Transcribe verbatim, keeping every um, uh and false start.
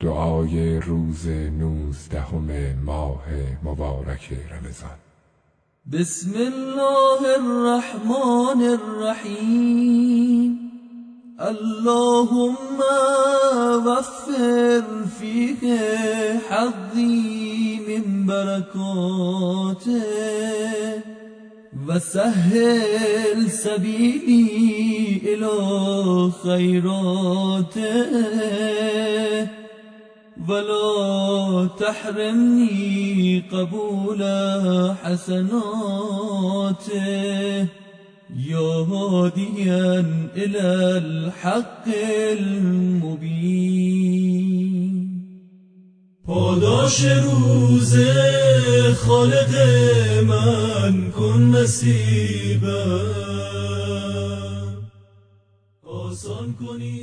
دعای روز نوزدهم ماه مبارک رمضان. بسم الله الرحمن الرحیم. اللهم وفر فيه حظي من بركاته وسهل سبيلي إلى خيراته ولا تحرمني قبول حسناته يا هاديا إلى الحق المبين. پاداش روز خالق من کن نصیبم، آسان کنی